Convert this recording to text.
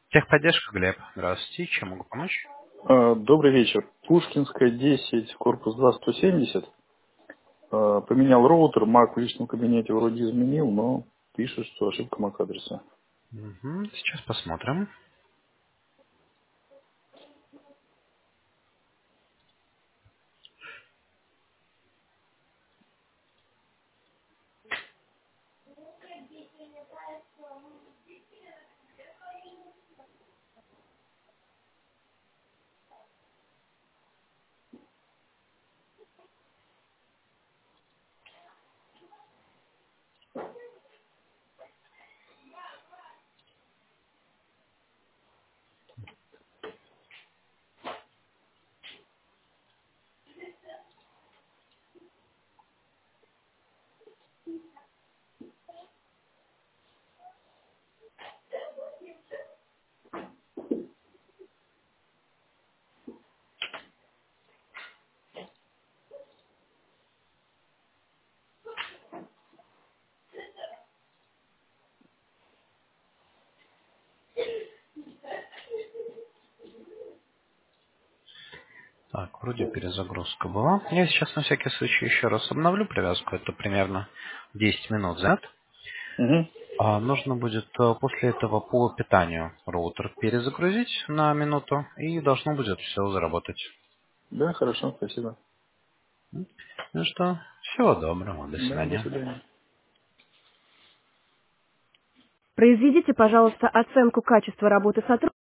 Техподдержка, Глеб. Здравствуйте. Чем могу помочь? Добрый вечер. Пушкинская, 10, корпус 2, 170. Поменял роутер, Mac в личном кабинете вроде изменил, но пишет, что ошибка MAC-адреса. Мгм. Сейчас посмотрим. Так, вроде перезагрузка была. Я сейчас на всякий случай еще раз обновлю привязку. Это примерно 10 минут займет. Угу. Нужно будет после этого по питанию роутер перезагрузить на минуту, и должно будет все заработать. Да, хорошо, спасибо. Ну что, всего доброго, до Да, до свидания. свидания. Произведите, пожалуйста, оценку качества работы сотрудника.